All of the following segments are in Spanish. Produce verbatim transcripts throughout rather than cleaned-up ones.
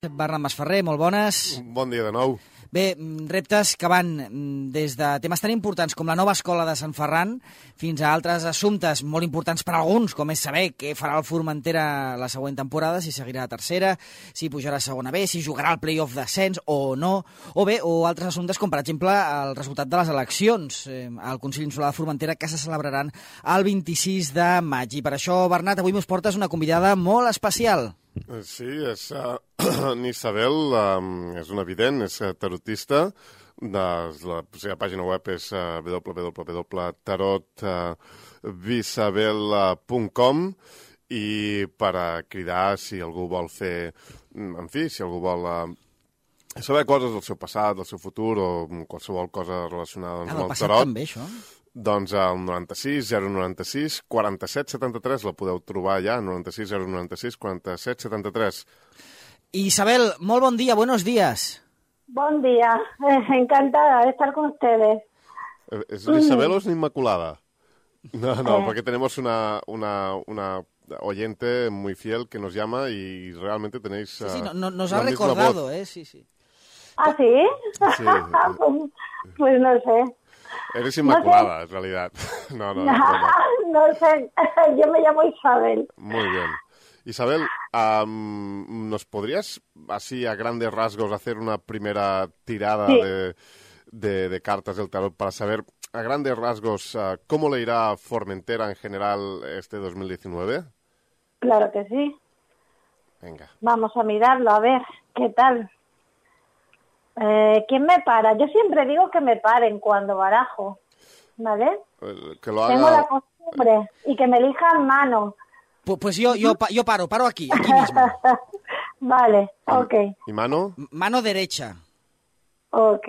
Bernat Masferrer, molt bones. Bon dia de nou. Bé, reptes que van des de temes tan importants com la nova escola de Sant Ferran fins a altres assumptes molt importants per a alguns, com és saber què farà el Formentera la següent temporada, si seguirà a tercera, si pujarà a segona B, si jugarà el play-off d'ascens o no, o bé, o altres assumptes com, per exemple, el resultat de les eleccions eh, al Consell Insular de Formentera, que se celebraran el vint-i-sis de maig. I per això, Bernat, avui mos portes una convidada molt especial. Sí, és uh, n'Isabel, um, és una evident, és uh, tarotista, de, la, la seva pàgina web és uh, w w w punt tarot bisabel punt com i per a cridar si algú vol fer, en fi, si algú vol uh, saber coses del seu passat, del seu futur o qualsevol cosa relacionada doncs, ah, amb el tarot. També, això? Doncs al noranta-sis zero noranta-sis quaranta-set setanta-tres la podeu trobar ja, noranta-sis zero noranta-sis quaranta-set setanta-tres. Isabel, molt bon dia, buenos días. Buen día, eh, encantada de estar con ustedes. ¿Es Isabel mm. o es Inmaculada? No, no, eh. porque tenemos una, una, una oyente muy fiel que nos llama y realmente tenéis... Sí, sí, uh, no, nos ha recordado, voz. ¿eh? Sí, sí. ¿Ah, sí? Sí. pues, pues no sé. Eres Inmaculada, no sé. En realidad. No, no, no, no. no sé, yo me llamo Isabel. Muy bien. Isabel, um, ¿nos podrías, así a grandes rasgos, hacer una primera tirada sí. de, de, de cartas del tarot para saber, a grandes rasgos, uh, cómo le irá a Formentera en general este dos mil diecinueve? Claro que sí. Venga. Vamos a mirarlo, a ver, ¿qué tal? Eh, ¿Quién me para? Yo siempre digo que me paren cuando barajo, ¿vale? Que lo haga... Tengo la costumbre y que me elijan mano. Pues, pues yo, yo, yo paro, paro aquí, aquí mismo. Vale, ok. ¿Y mano? Mano derecha. Ok.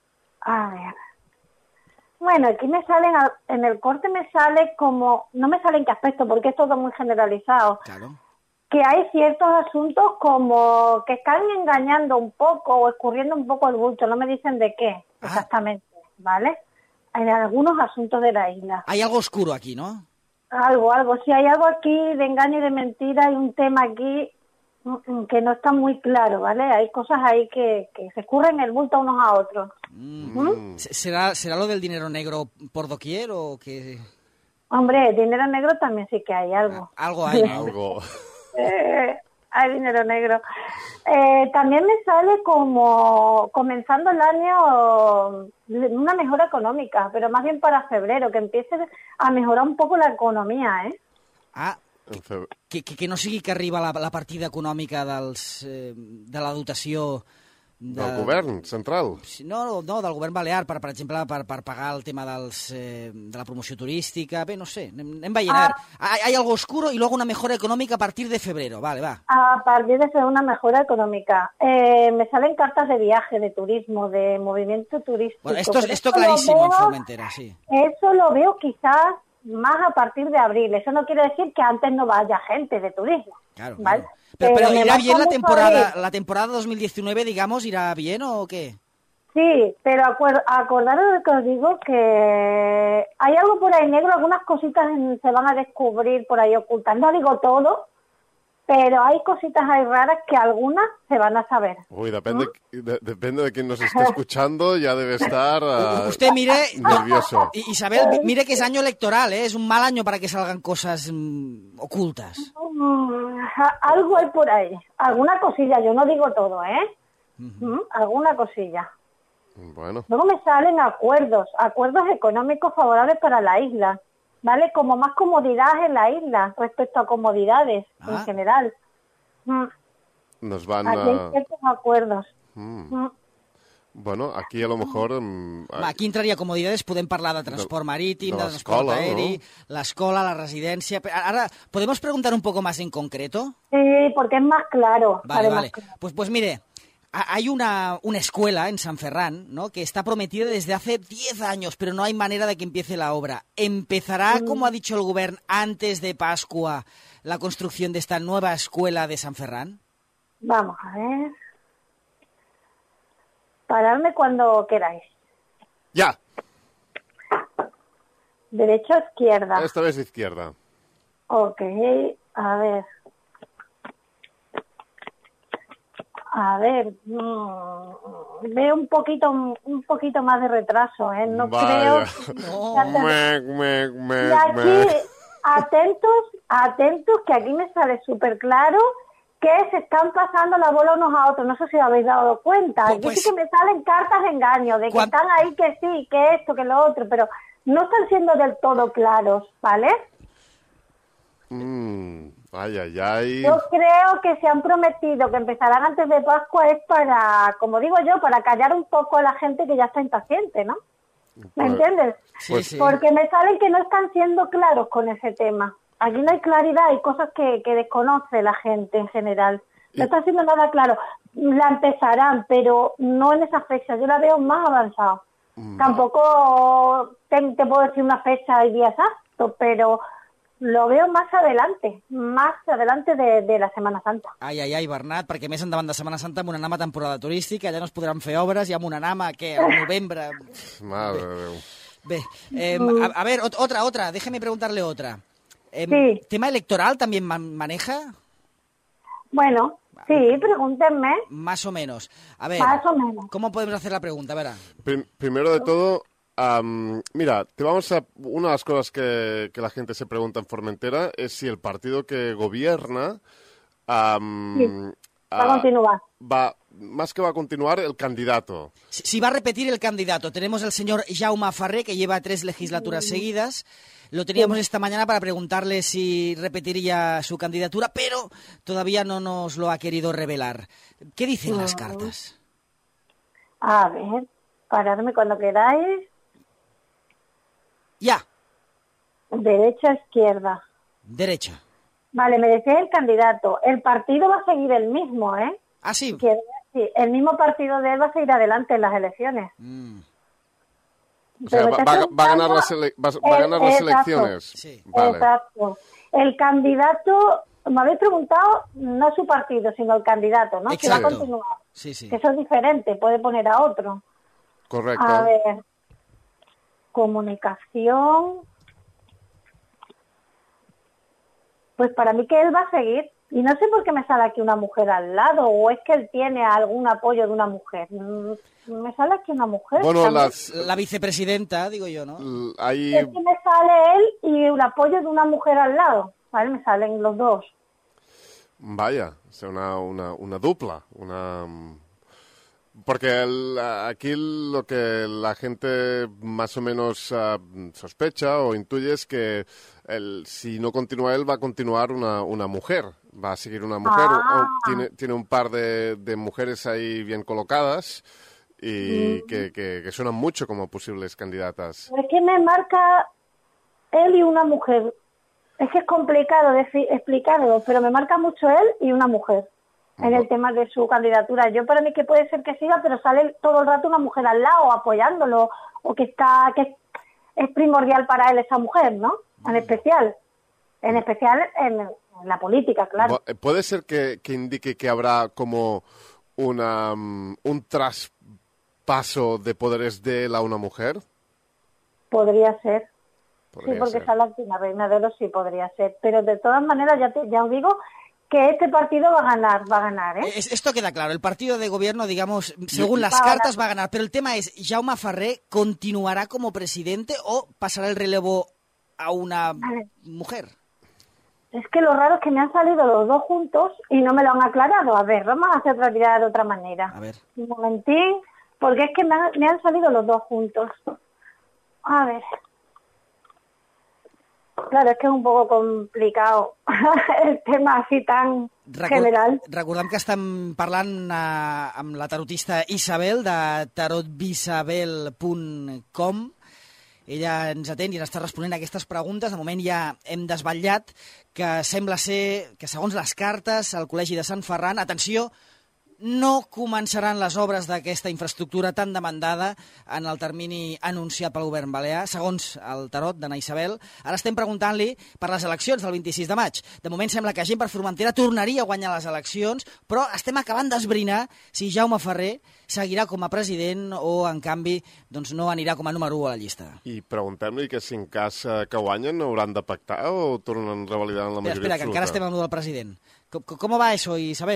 A ver. Bueno, aquí me salen, en el corte me sale como, no me sale en qué aspecto porque es todo muy generalizado. Claro. Que hay ciertos asuntos como que están engañando un poco o escurriendo un poco el bulto, no me dicen de qué ah. exactamente, ¿vale? En algunos asuntos de la isla. Hay algo oscuro aquí, ¿no? Algo, algo, si hay algo aquí de engaño y de mentira, hay un tema aquí que no está muy claro, ¿vale? Hay cosas ahí que, que se escurren el bulto unos a otros. Mm. ¿Mm? ¿Será, ¿Será lo del dinero negro por doquier o qué? Hombre, dinero negro también sí que hay algo. Ah, algo hay, ¿no? Algo... Eh, hay dinero negro. Eh, también me sale como comenzando el año una mejora económica, pero más bien para febrero, que empiece a mejorar un poco la economía, ¿eh? Ah, que, que, que no sigui que arriba la, la partida econòmica dels, eh, de la dotació... De... Del govern central? No, no, del govern balear, per, per exemple, per, per pagar el tema dels, eh, de la promoció turística. Bé, no sé, anem, anem veient. Ah. Hay, hay algo oscuro y luego una mejora económica a partir de febrero. Vale, va. A partir de febrero una mejora económica. Eh, me salen cartas de viaje, de turismo, de movimiento turístico. Bueno, esto es esto clarísimo veo, en Formentera, sí. Eso lo veo quizás más a partir de abril. Eso no quiere decir que antes no vaya gente de turismo. Claro, ¿vale? Claro. Pero, pero, pero ¿irá bien la temporada, bien. la temporada dos mil diecinueve, digamos, irá bien o qué? Sí, pero acuer acordaros de que os digo que hay algo por ahí negro, algunas cositas se van a descubrir por ahí ocultas. No digo todo, pero hay cositas ahí raras que algunas se van a saber. Uy, depende, ¿Mm? de, depende de quién nos esté escuchando, ya debe estar uh, Usted mire, nervioso. Isabel, mire que es año electoral, ¿eh? Es un mal año para que salgan cosas mmm, ocultas. Mm, algo hay por ahí, alguna cosilla, yo no digo todo, ¿eh? Uh-huh. ¿Mm? Alguna cosilla. Bueno. Luego me salen acuerdos, acuerdos económicos favorables para la isla. ¿Vale? Como más comodidad en la isla respecto a comodidades ah. en general. Mm. Nos van aquí hay ciertos acuerdos. Mm. Mm. Bueno, aquí a lo mejor... Um, aquí entraria comodidades, podem parlar de transport marítim, de, de transport aeri, ¿no? L'escola, la residència... Ahora, ¿podemos preguntar un poco más en concreto? Sí, porque es más claro. Vale, vale. Claro. Pues, pues mire... Hay una, una escuela en San Ferran, ¿no?, que está prometida desde hace diez años, pero no hay manera de que empiece la obra. ¿Empezará, mm. como ha dicho el gobierno, antes de Pascua la construcción de esta nueva escuela de San Ferran? Vamos a ver. Paradme cuando queráis. Ya. ¿Derecha o izquierda? Esta vez izquierda. Ok, a ver. A ver, mmm, veo un poquito un poquito más de retraso, ¿eh? No Vaya. creo... No. Mec, mec, mec, Y aquí, mec. atentos, atentos, que aquí me sale súper claro que se están pasando la bola unos a otros. No sé si os habéis dado cuenta. Pues- Aquí pues- sí que me salen cartas de engaño, de que Cuan- están ahí que sí, que esto, que lo otro, pero no están siendo del todo claros, ¿vale? Mm, ay, ay, ay. Yo creo que se han prometido que empezarán antes de Pascua es para, como digo yo, para callar un poco a la gente que ya está impaciente, ¿no? ¿Me Pues- entiendes? Sí, Pues- sí. Porque me salen que no están siendo claros con ese tema. Aquí no hay claridad, hay cosas que, que desconoce la gente en general. No Y- está siendo nada claro. La empezarán, pero no en esa fecha. Yo la veo más avanzada. Mm. Tampoco te, te puedo decir una fecha y día exacto, pero lo veo más adelante, más adelante de, de la Semana Santa. Ai, ai, ai, Bernat, perquè més endavant de Setmana Santa amb una nama temporada turística, allà no es podran fer obres, i amb una nama, què, al novembre... Mare de Déu. Bé, eh, a, a ver, ot- otra, otra, déjeme preguntarle otra. Eh, Sí. ¿Tema electoral también man- maneja? Bueno, sí, pregúntenme, Más o menos. A ver, más o menos. ¿cómo podemos hacer la pregunta? A ver, Prim- primero de todo, am, mira, te vamos a... Una de las cosas que, que la gente se pregunta en Formentera es si el partido que gobierna am, Sí, va a ah, continuar. va- más que va a continuar, el candidato. si, si va a repetir el candidato, tenemos al señor Jaume Ferrer, que lleva tres legislaturas seguidas. Lo teníamos esta mañana para preguntarle si repetiría su candidatura, pero todavía no nos lo ha querido revelar. ¿Qué dicen las cartas? A ver, paradme cuando queráis. Ya, Derecha, izquierda. derecha. Vale, me decía el candidato. El partido va a seguir el mismo, ¿eh? Ah, sí. Que, sí, el mismo partido de él va a seguir adelante en las elecciones. Mm, O sea, Pero va, te va- estás va a ganar preguntando las, ele- va, va a el- ganar las exacto. elecciones. Sí. Vale. Exacto. El candidato, me habéis preguntado, no su partido, sino el candidato, ¿no? Que va a Exacto. continuar. Sí, sí. Que eso es diferente, puede poner a otro. Correcto. A ver, comunicación. Pues para mí que él va a seguir. Y no sé por qué me sale aquí una mujer al lado, o es que él tiene algún apoyo de una mujer. Mm, Me sale aquí una mujer. Bueno, también. las, La vicepresidenta, digo yo, ¿no? l- hay... Es que me sale él y un apoyo de una mujer al lado. ¿Vale? Me salen los dos. Vaya, o sea, una, una, una dupla, una... Porque el- aquí lo que la gente más o menos ah, sospecha o intuye es que el, si no continúa él, va a continuar una, una mujer. Va a seguir una mujer. Ah. o tiene, tiene un par de, de mujeres ahí bien colocadas y que, que, que suenan mucho como posibles candidatas. Es que me marca él y una mujer. Es que es complicado de fi- explicarlo, pero me marca mucho él y una mujer en el tema de su candidatura. Yo para mí que puede ser que siga, pero sale todo el rato una mujer al lado apoyándolo, o que está que es, es primordial para él esa mujer, ¿no? En especial, en especial en, en la política, claro. Bu- ¿Puede ser que, que indique que habrá como una, mm, un traspaso de poderes de él a una mujer? Podría ser. Podría Sí, porque ser. sale aquí una reina de oro, sí podría ser. Pero de todas maneras, ya, te- ya os digo que este partido va a ganar, va a ganar, ¿eh? Es- Esto queda claro. El partido de gobierno, digamos, según las Va a cartas, va a ganar. Pero el tema es, ¿Jaume Ferrer continuará como presidente o pasará el relevo a una Vale. mujer? Es que lo raro es que me han salido los dos juntos y no me lo han aclarado. A ver, vamos a hacer otra tirada de otra manera. A ver. Un momentín, porque es que me han, me han salido los dos juntos. A ver. Claro, es que es un poco complicado el tema así tan Record- general. Recordem que estem parlant eh, amb la tarotista Isabel de tarot bisabel punt com. Ella ens atén i ens està responent a aquestes preguntes. De moment ja hem desvetllat que sembla ser que, segons les cartes, el Col·legi de Sant Ferran, atenció, no començaran les obres d'aquesta infraestructura tan demandada en el termini anunciat pel govern balear, segons el tarot d'Anna Isabel. Ara estem preguntant-li per les eleccions del vint-i-sis de maig. De moment sembla que gent per Formentera tornaria a guanyar les eleccions, però estem acabant d'esbrinar si Jaume Ferrer seguirà com a president o, en canvi, doncs no anirà com a número u a la llista. I preguntem-li que si en cas eh, que guanyen hauran de pactar o tornen revalidant la Espera, majoria espera, que encara estem absoluta. amb el del president. Com, com va eso, Isabel?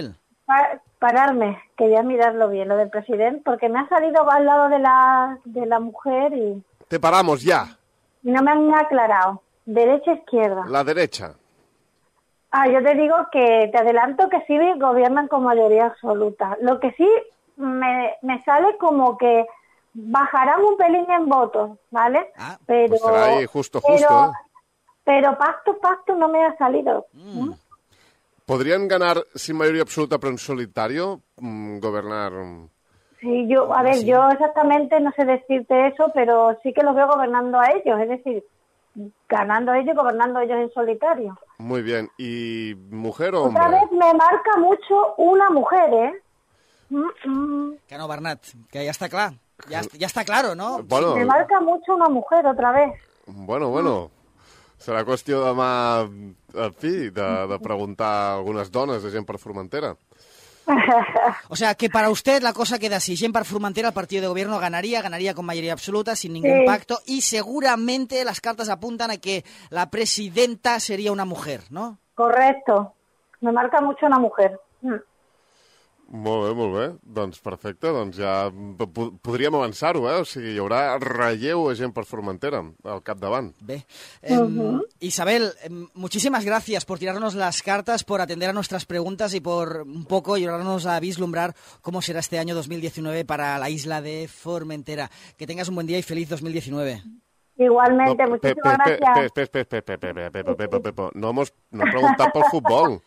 Pa pararme, quería mirarlo bien, lo del presidente, porque me ha salido al lado de la, de la mujer y... Te paramos ya. Y no me han aclarado. ¿Derecha o izquierda? La derecha. Ah, yo te digo que te adelanto que sí gobiernan con mayoría absoluta. Lo que sí me, me sale como que bajarán un pelín en votos, ¿vale? Ah, pero, pues será ahí justo, pero, justo. ¿eh? Pero pacto, pacto no me ha salido. Mm. ¿Podrían ganar sin mayoría absoluta pero en solitario? Mm, gobernar... Sí, yo, a ver, sí. yo exactamente no sé decirte eso, pero sí que los veo gobernando a ellos, es decir, ganando ellos y gobernando ellos en solitario. Muy bien. ¿Y mujer o hombre? Otra vez me marca mucho una mujer, ¿eh? Mm, mm. Que no, Bernat, que ja està clar. Ja, ja està claro, no? Bueno, Me marca mucho una mujer otra vez. bueno, bueno. Serà qüestió demà, en fi, de, de preguntar a algunes dones de gent per Formentera. O sea, que para usted la cosa queda así. Gent per Formentera, el partido de gobierno ganaría, ganaría con mayoría absoluta, sin ningún Sí. pacto, y seguramente las cartas apuntan a que la presidenta sería una mujer, ¿no? Correcto. Me marca mucho una mujer. Mm. Molt bé, molt bé. Doncs perfecte, doncs ja po podríem avançar-ho, eh? O sigui, hi haurà relleu a gent per Formentera al capdavant. Ve. Eh, uh-huh. Isabel, eh, muchísimas gracias por tirarnos las cartas, por atender a nuestras preguntas y por un poco ayudarnos a vislumbrar cómo será este año dos mil diecinueve para la isla de Formentera. Que tengas un buen día y feliz dos mil diecinueve. Igualmente, No, muchísimas pe- pe- gracias. pe- pe- pe- pe- pe- pe- pe- pe- pe- pe- pe- No hemos no he preguntat pel futbol.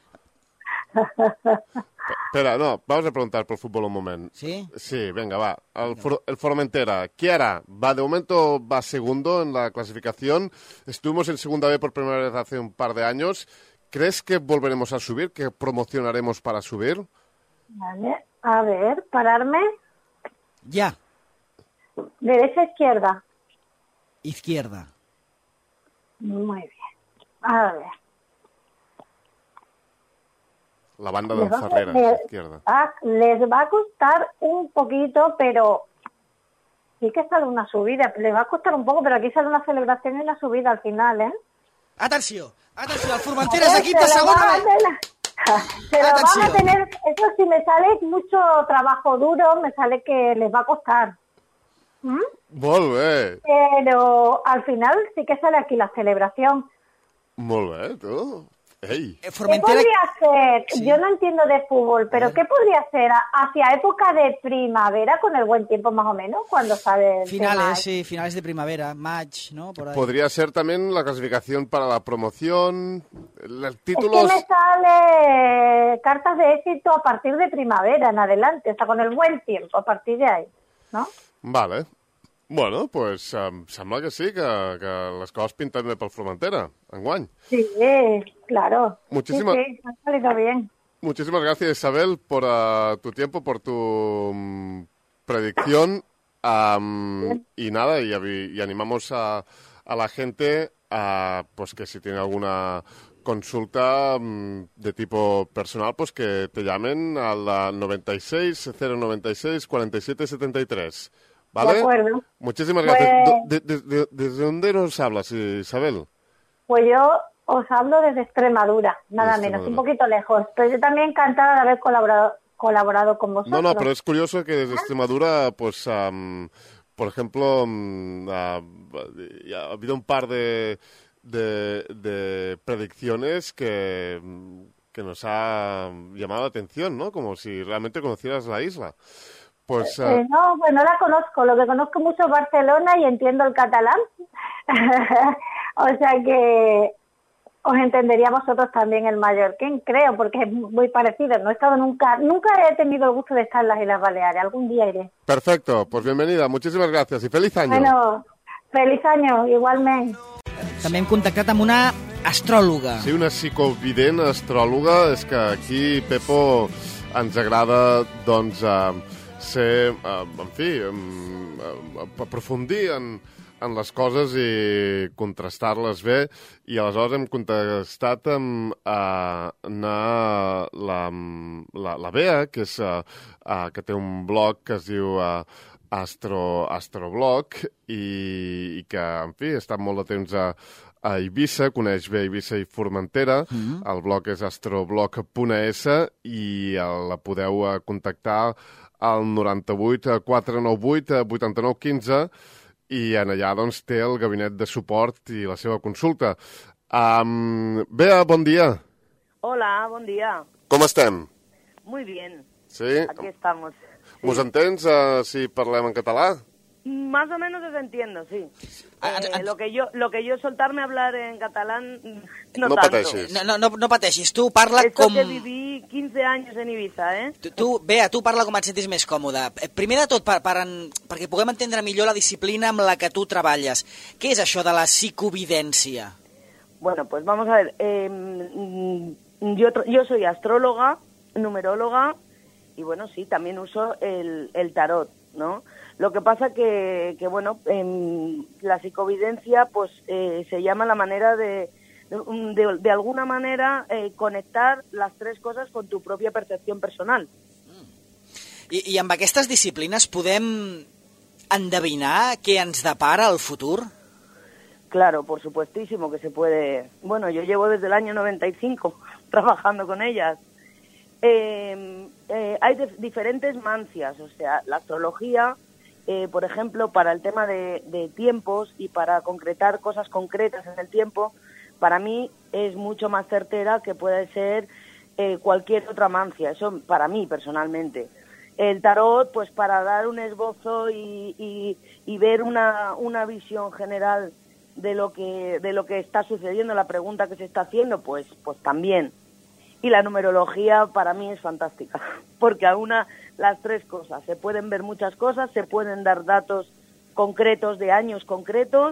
Espera, no, vamos a preguntar por fútbol un momento. ¿Sí? Sí, venga, va. El, For el Formentera, ¿qué hará? Va, de momento va segundo en la clasificación. Estuvimos en segunda B por primera vez hace un par de años. ¿Crees que volveremos a subir? ¿Que promocionaremos para subir? Vale, a ver, pararme. Ya. Derecha, izquierda. Izquierda. Muy bien. A ver. La banda de Les va, Ferreras, les- izquierda. ah, les va a costar un poquito, pero sí que sale una subida. Les va a costar un poco, pero aquí sale una celebración y una subida al final, ¿eh? Atenció, atenció, el Formentera és de quinta Se lo van segona. a tener- Se lo van a Atención. tener, eso sí me sale mucho trabajo duro, me sale que les va a costar. ¿Mm? Molt bé, Pero al final sí que sale aquí la celebración. molt bé, tu. Ei, Eh, ¿Qué Formentera... podría ser? Sí. Yo no entiendo de fútbol, pero ¿qué podría ser a- hacia época de primavera, con el buen tiempo más o menos, cuando sale el tema? Finales, sí, finales de primavera, match, ¿no? Por ahí. podría ser también la clasificación para la promoción, los Es que títulos... me sale cartas de éxito a partir de primavera en adelante, o sea, con el buen tiempo, a partir de ahí, ¿no? Vale. Bueno, pues um, sembla que sí, que, que les coses pinten bé pel Formentera, enguany. Sí, claro. Muchísimas- Sí, sí, me ha salido bien. Muchísimas gracias, Isabel, por uh, tu tiempo, por tu um, predicción. Um, y nada, y, avi- y animamos a, a la gente a, pues que si tiene alguna consulta um, de tipo personal, pues que te llamen al noventa y seis, cero noventa y seis, cuarenta y siete setenta y tres. ¿Vale? De acuerdo. Muchísimas Pues- gracias. Do- de- de- de- ¿Desde dónde nos hablas, Isabel? Pues yo os hablo desde Extremadura, nada Desde menos, un Extremadura. poquito lejos, pero yo también encantada de haber colaborado, colaborado con vosotros. No, no, pero es curioso que desde Extremadura, pues, am, por ejemplo, am, ah, ya ha habido un par de, de, de predicciones que, que nos ha llamado la atención, ¿no? Como si realmente conocieras la isla. Pues, ah, Eh, no, pues no la conozco, lo que conozco mucho es Barcelona y entiendo el catalán. O sea que os entendería vosotros también el mallorquín, creo, porque es muy parecido. No he estado nunca, nunca he tenido el gusto de estar en las Islas Baleares, algún día iré. perfecto, pues bienvenida, muchísimas gracias y feliz año. Bueno, feliz año, igualmente. També hem contactat amb una astròloga. Sí, una psicovident astròloga, és que aquí, Pepo, ens agrada, doncs, eh, ser, eh, en fi, eh, aprofundir en, en les coses i contrastar-les bé, i aleshores hem contestat amb eh, na, la, la, la Bea, que, és, eh, eh, que té un blog que es diu eh, Astro, Astroblog, i, i que, en fi, està molt de temps a, a Eivissa, coneix bé Eivissa i Formentera. Mm-hmm. El blog és astroblog punt es i la podeu contactar al noranta-vuit quatre nou vuit vuitanta-nou quinze i en allà doncs, té el gabinet de suport i la seva consulta. Um, Bea, bon dia. Hola, bon dia. Com estem? Muy bien. Sí? Aquí estamos. Mos sí. entens uh, si parlem en català? Más o menos os entiendo, sí. Eh, lo que yo lo que yo soltarme a hablar en catalán no, no tanto. pateixis. No, no, no, no pateixis. Tu parla Esto com... que viví quince años en Ibiza, eh? Tu, tu, Bea, tu parla com et sentis més còmode. Primer de tot, per, per en, perquè puguem entendre millor la disciplina amb la que tu treballes. Què és això de la psicovidència? Bueno, pues vamos a ver. Eh, yo, yo soy astróloga, numeróloga, y bueno, sí, también uso el, el tarot, ¿no? Lo que pasa que, que bueno, eh, la psicovidencia pues eh, se llama la manera de, de, de alguna manera, eh, conectar las tres cosas con tu propia percepción personal. I, I amb aquestes disciplines podem endevinar què ens depara el futur? Claro, por supuestísimo que se puede. Bueno, yo llevo desde el año noventa y cinco trabajando con ellas. Eh, eh, hay de, diferentes mancias, o sea, la astrología, eh, por ejemplo, para el tema de, de tiempos y para concretar cosas concretas en el tiempo, para mí es mucho más certera que puede ser eh, cualquier otra mancia, eso para mí personalmente. El tarot, pues para dar un esbozo y, y, y ver una, una visión general de lo que de lo que está sucediendo, la pregunta que se está haciendo, pues pues también. Y la numerología para mí es fantástica, porque aúna las tres cosas. Se pueden ver muchas cosas, se pueden dar datos concretos de años concretos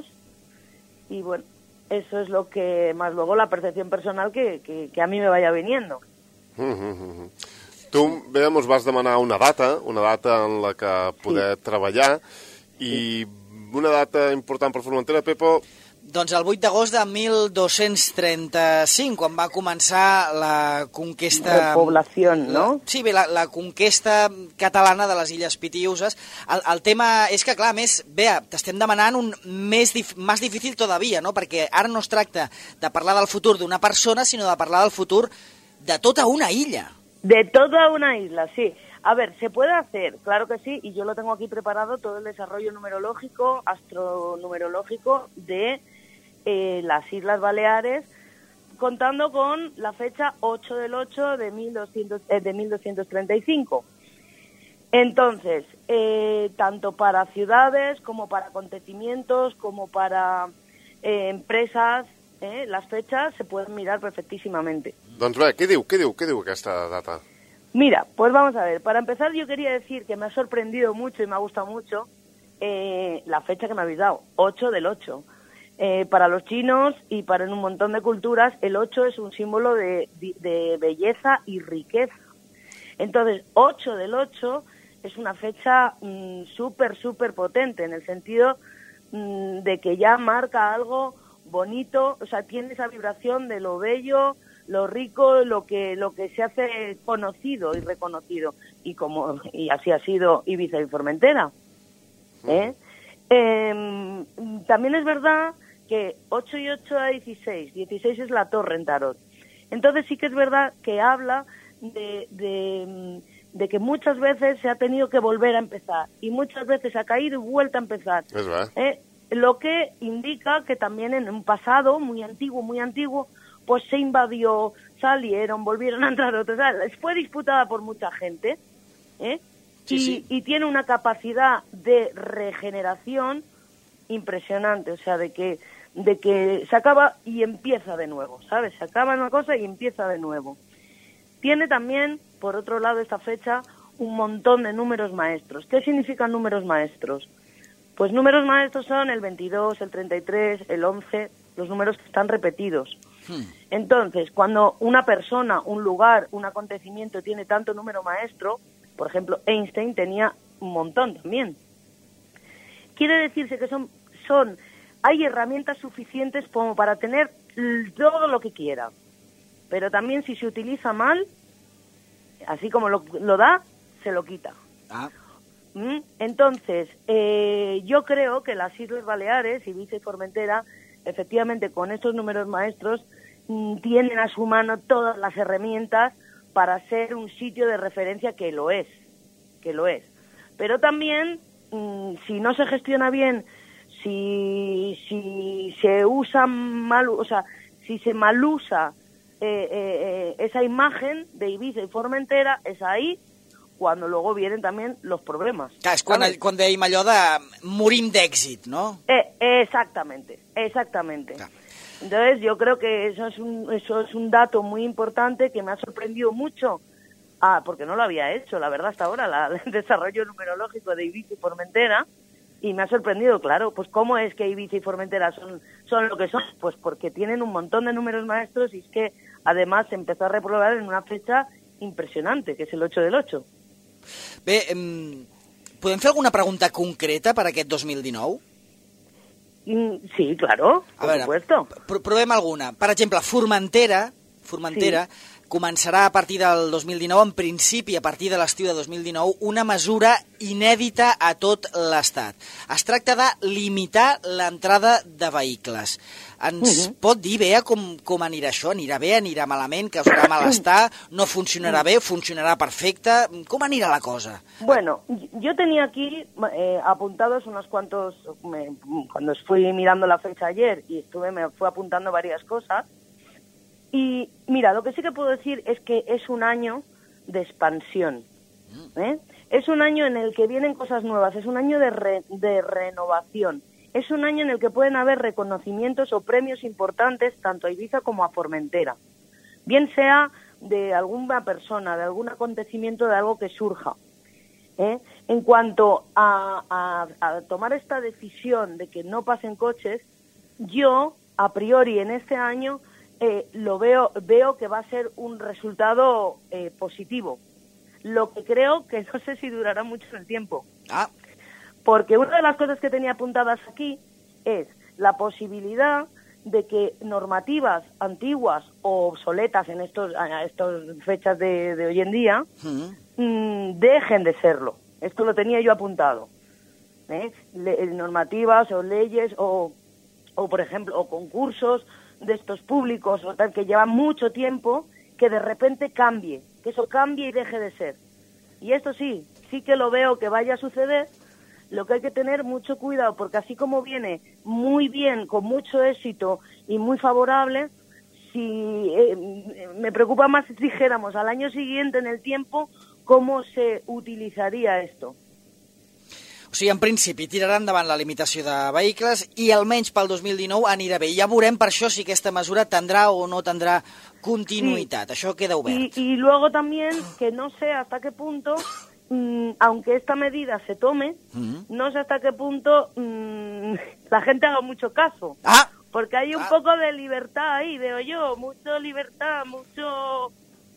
y bueno, eso es lo que, más luego la percepción personal que, que, que a mí me vaya viniendo. Mm-hmm. Tu, bé, mos vas demanar una data, una data en la que poder sí. treballar, i sí. una data important per Formentera, Pepo... Doncs el vuit d'agost de mil dos-cents trenta-cinc, quan va començar la conquesta... Repoblació, no? Sí, bé, la, la conquesta catalana de les Illes Pitiüses. El, el tema és que, clar, més, Bea, t'estem demanant un més, dif, més difícil todavía, no? Perquè ara no es tracta de parlar del futur d'una persona, sinó de parlar del futur de tota una illa. De toda una isla, sí. A ver, se puede hacer, claro que sí, y yo lo tengo aquí preparado, todo el desarrollo numerológico, astronumerológico de eh, las Islas Baleares, contando con la fecha ocho del ocho de mil doscientos, eh, de mil doscientos treinta y cinco. Entonces, eh, tanto para ciudades como para acontecimientos, como para eh, empresas, eh, las fechas se pueden mirar perfectísimamente. Doncs bé, què diu, què diu, què diu aquesta data? Mira, pues vamos a ver. Para empezar, yo quería decir que me ha sorprendido mucho y me ha gustado mucho eh, la fecha que me habéis dado, ocho del ocho. Eh, para los chinos y para en un montón de culturas, el ocho es un símbolo de, de, de belleza y riqueza. Entonces, ocho del ocho es una fecha mmm, súper, súper potente, en el sentido mmm, de que ya marca algo bonito, o sea, tiene esa vibración de lo bello, lo rico, lo que lo que se hace conocido y reconocido, y como y así ha sido Ibiza y Formentera. ¿eh? Eh, también es verdad que ocho y ocho da dieciséis, dieciséis es la torre en tarot. Entonces sí que es verdad que habla de, de, de que muchas veces se ha tenido que volver a empezar, y muchas veces ha caído y vuelta a empezar. Es verdad. ¿eh? Lo que indica que también en un pasado muy antiguo, muy antiguo, pues se invadió, salieron, volvieron a entrar otros. Fue disputada por mucha gente, ¿eh? Sí, y, sí. y tiene una capacidad de regeneración impresionante, o sea, de que de que se acaba y empieza de nuevo, ¿sabes? Se acaba una cosa y empieza de nuevo. Tiene también, por otro lado, esta fecha, un montón de números maestros. ¿Qué significan números maestros? Pues números maestros son el veintidós, el treinta y tres, el once, los números que están repetidos. Entonces, cuando una persona, un lugar, un acontecimiento tiene tanto número maestro, por ejemplo, Einstein tenía un montón también. Quiere decirse que son, son, hay herramientas suficientes como para tener todo lo que quiera. Pero también si se utiliza mal, así como lo, lo da, se lo quita. Ah. ¿Mm? Entonces, eh, yo creo que las Islas Baleares, Ibiza y Formentera, efectivamente con estos números maestros mmm, tienen a su mano todas las herramientas para ser un sitio de referencia, que lo es, que lo es. Pero también, mmm, si no se gestiona bien, si, si se usa mal, o sea, si se malusa eh, eh, esa imagen de Ibiza y Formentera, es ahí cuando luego vienen también los problemas. Clar, és quan, quan dèiem allò de morim d'èxit, ¿no? Eh, exactamente, exactamente. Clar. Entonces yo creo que eso es un eso es un dato muy importante que me ha sorprendido mucho, ah, porque no lo había hecho, la verdad, hasta ahora, la, el desarrollo numerológico de Ibiza y Formentera, y me ha sorprendido, claro, pues cómo es que Ibiza y Formentera son, son lo que son, pues porque tienen un montón de números maestros y es que además se empezó a reprobar en una fecha impresionante, que es el ocho del ocho. Bé, eh, podem fer alguna pregunta concreta per aquest dos mil dinou? Sí, claro, por a veure, supuesto. Pr provem alguna. Per exemple, Formentera, Formentera sí. començarà a partir del dos mil dinou, en principi a partir de l'estiu de dos mil dinou, una mesura inèdita a tot l'Estat. Es tracta de limitar l'entrada de vehicles. Ens uh -huh. pot dir, Bea, com, com anirà això? Anirà bé, anirà malament, causarà malestar, no funcionarà bé, funcionarà perfecte? Com anirà la cosa? Bueno, yo tenía aquí eh, apuntados unos cuantos, me, cuando fui mirando la fecha ayer y estuve me fui apuntando varias cosas. Y mira, lo que sí que puedo decir es que es un año de expansión, ¿eh? Es un año en el que vienen cosas nuevas, es un año de, re, de renovación, es un año en el que pueden haber reconocimientos o premios importantes tanto a Ibiza como a Formentera, bien sea de alguna persona, de algún acontecimiento, de algo que surja, ¿eh? En cuanto a, a, a tomar esta decisión de que no pasen coches, yo, a priori, en este año, Eh, lo veo veo que va a ser un resultado eh, positivo. Lo que creo que no sé si durará mucho en el tiempo. Ah. Porque una de las cosas que tenía apuntadas aquí es la posibilidad de que normativas antiguas o obsoletas en estos a estas fechas de, de hoy en día uh-huh. mmm, dejen de serlo. Esto lo tenía yo apuntado. ¿Eh? Le, normativas o leyes o, o, por ejemplo, o concursos de estos públicos o tal, que llevan mucho tiempo, que de repente cambie, que eso cambie y deje de ser. Y esto sí, sí que lo veo que vaya a suceder. Lo que hay que tener mucho cuidado, porque así como viene muy bien, con mucho éxito y muy favorable, si eh, me preocupa más si dijéramos al año siguiente en el tiempo cómo se utilizaría esto. O sigui, en principi, tirarà endavant la limitació de vehicles i almenys pel dos mil dinou anirà bé. Ja veurem per això si aquesta mesura tendrá o no tendrá continuïtat. Sí. Això queda obert. Y, y luego también que no sé hasta qué punto, mmm, aunque esta medida se tome, uh-huh. no sé hasta qué punto mmm, la gente haga mucho caso. Ah. Porque hay un ah. poco de libertad ahí, veo yo, mucho libertad, mucho...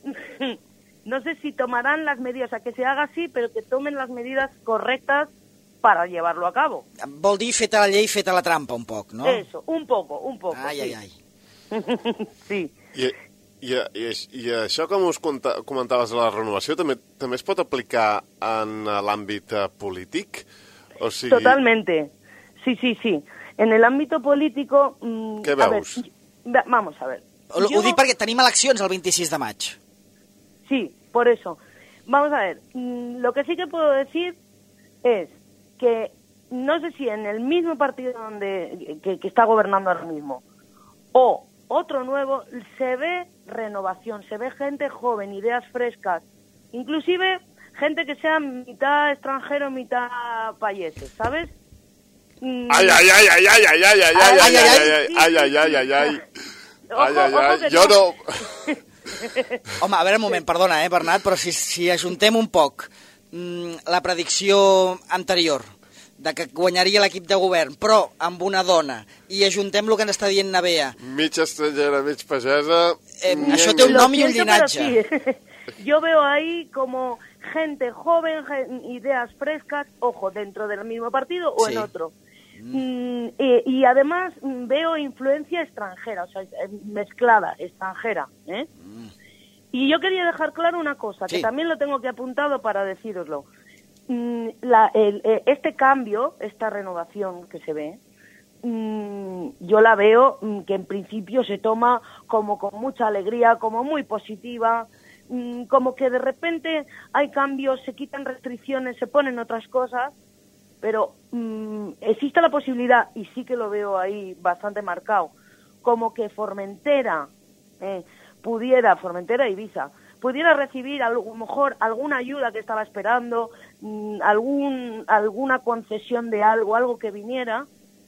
no sé si tomarán las medidas, o sea, que se haga así, pero que tomen las medidas correctas para llevarlo a cabo. Vol dir feta la llei, feta la trampa, un poc, no? Eso, un poco, un poco. Ai, sí. ai, ai. Sí. I, i, i, I això que us comentaves de la renovació també, també es pot aplicar en l'àmbit polític? O sigui... Totalmente. Sí, sí, sí. En el ámbito político... Mmm, Què veus? A ver, vamos a ver. Ho, Yo... ho dic perquè tenim eleccions el vint-i-sis de maig. Sí, por eso. Vamos a ver. Mmm, lo que sí que puedo decir es que no sé si en el mismo partido donde que, que está gobernando ahora mismo o otro nuevo, se ve renovación, se ve gente joven, ideas frescas, inclusive gente que sea mitad extranjero, mitad payeses, ¿sabes? Ay, ay, ay, ay, ay, ay, ay, ay, ay, ay, ay, ay, ay, ay, ay, ay, ay, ay, jo no... Home, a veure, un moment, perdona, eh, Bernat, però si, si ajuntem un poc la predicció anterior de que guanyaria l'equip de govern, però amb una dona, i ajuntem el que ens està dient Navea. Mig estrangera, mig pagesa... Eh, això té un nom i un llinatge. Sí. Yo veo ahí como gente joven, ideas frescas, ojo, dentro del mismo partido o sí. en otro. Mm. Y, y además veo influencia extranjera, o sea, mezclada, extranjera, ¿eh? Mm. Y yo quería dejar claro una cosa, sí. que también lo tengo que apuntado para decíroslo. La, el, este cambio, esta renovación que se ve, mmm, yo la veo mmm, que en principio se toma como con mucha alegría, como muy positiva, mmm, como que de repente hay cambios, se quitan restricciones, se ponen otras cosas, pero mmm, existe la posibilidad, y sí que lo veo ahí bastante marcado, como que Formentera eh, pudiera, Formentera y Ibiza, pudiera recibir a lo mejor alguna ayuda que estaba esperando, mmm, algún alguna concesión de algo, algo que viniera,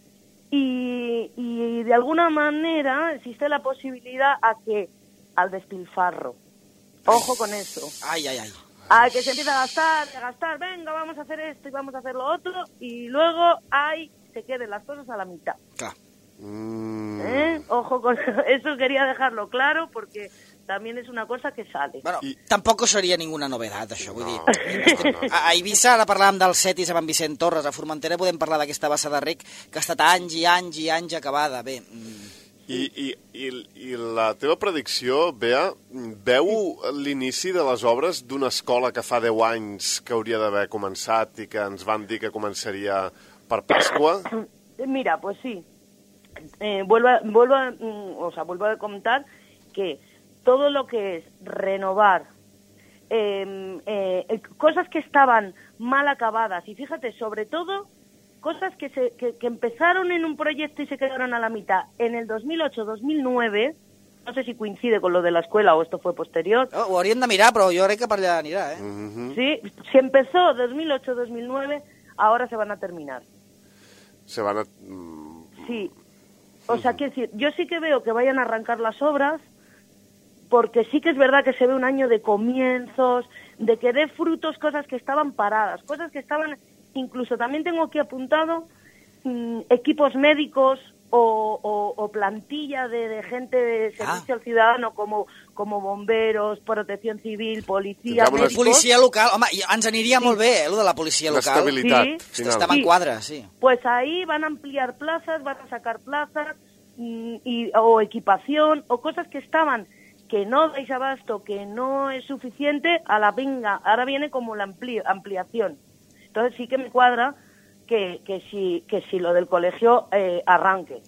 y, y de alguna manera existe la posibilidad a que al despilfarro, ojo con eso, Ay, ay, ay. a que se empieza a gastar, a gastar, venga, vamos a hacer esto y vamos a hacer lo otro, y luego ahí se queden las cosas a la mitad. Clar. Mm. ¿Eh? Ojo con eso, quería dejarlo claro, porque también és una cosa que sale. Bueno, I... tampoc seria ninguna novedat, això. Vull No, dir, no, no. a Eivissa ara parlàvem del Cetis amb en Vicent Torres, a Formentera podem parlar d'aquesta bassa de rec que ha estat anys i anys i anys acabada. Bé... I, i, i, I la teva predicció, Bea, veu l'inici de les obres d'una escola que fa deu anys que hauria d'haver començat i que ens van dir que començaria per Pasqua? Mira, pues sí. Eh, vuelvo, a, vuelvo, a, o sea, vuelvo a contar que todo lo que es renovar eh, eh, cosas que estaban mal acabadas, y fíjate, sobre todo cosas que, se, que, que empezaron en un proyecto y se quedaron a la mitad en el dos mil ocho dos mil nueve, no sé si coincide con lo de la escuela o esto fue posterior. Oh, ho hauríem de mirar, però jo crec que per allà anirà, eh? Mm-hmm. Sí, si empezó dos mil ocho dos mil nueve, ahora se van a terminar. Se van a... Sí, o sea, quiero decir, yo sí que veo que vayan a arrancar las obras, porque sí que es verdad que se ve un año de comienzos, de que dé frutos cosas que estaban paradas, cosas que estaban, incluso también tengo aquí apuntado, mmm, equipos médicos o, o, o plantilla de, de gente de servicio ah. al ciudadano, como, como bomberos, protección civil, policía, Tindrà una médicos. Policia local, home, i ens aniria molt bé, eh, lo de la policia local. L'estabilitat, Sí. final. Estava en Sí. quadre, sí. Pues ahí van a ampliar plazas, van a sacar plazas mm, y, o equipación o cosas que estaban que no dais abasto, que no es suficiente, a la venga, ahora viene como la ampli ampliación. Entonces sí que me cuadra que, que, si, que si lo del colegio eh, arranque.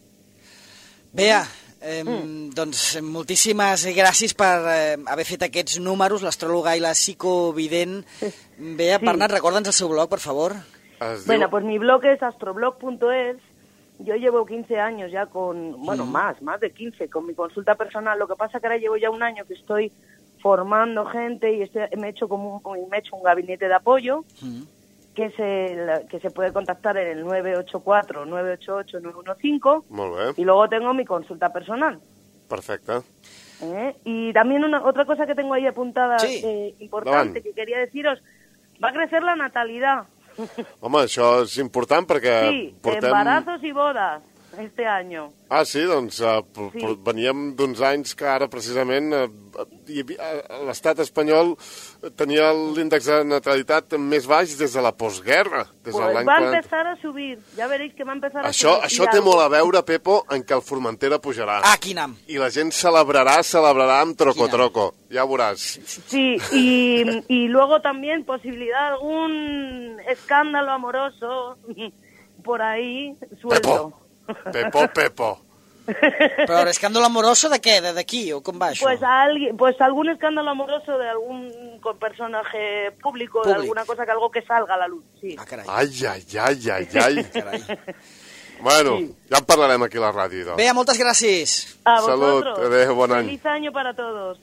Bea, eh, mm. doncs moltíssimes gràcies per eh, haver fet aquests números, l'astròloga i la psicovident. Bea, Sí. Bernat, recorda'ns el seu blog, per favor. Es diu... Bueno, pues mi blog es astroblog punto es. Yo llevo quince años ya con, bueno, Mm. más, más de quince, con mi consulta personal. Lo que pasa que ahora llevo ya un año que estoy formando gente y estoy, me he hecho como un, me he hecho un gabinete de apoyo Mm. que se, que se puede contactar en el nueve ocho cuatro, nueve ocho ocho, nueve uno cinco Molt bé, y luego tengo mi consulta personal. perfecte. ¿eh? Y también una, otra cosa que tengo ahí apuntada Sí. eh, importante Davant. que quería deciros, va a crecer la natalidad. Home, això és important perquè Sí, portem... embarazos y bodas este año. Ah, sí, doncs uh, Sí. veníem d'uns anys que ara precisament uh, l'estat espanyol tenia l'índex de natalitat més baix des de la postguerra, des de Pues l'any va a quaranta. empezar a subir, ya veréis que va a empezar a Això, subir. això Y té algo- molt a veure, Pepo, en què el Formentera pujarà. Ah, quinam. I la gent celebrarà, celebrarà amb troco-troco. Ja ho veuràs. Sí, y, y luego también posibilidad de algún escándalo amoroso por ahí suelto. Pepo, Pepo. Però escàndol amoroso de què? De d'aquí? O com va això? Pues, a alguien, pues algún escándalo amoroso de algún con personaje público, de Públic. alguna cosa, que algo que salga a la luz. Sí. Ah, carai. Ai, ai, ai, ai, ai. Carai. Bueno, Sí. ja en parlarem aquí a la ràdio. Doncs. Bea, moltes gràcies. A Salut, vosotros. adeu, bon any. Feliz año para todos.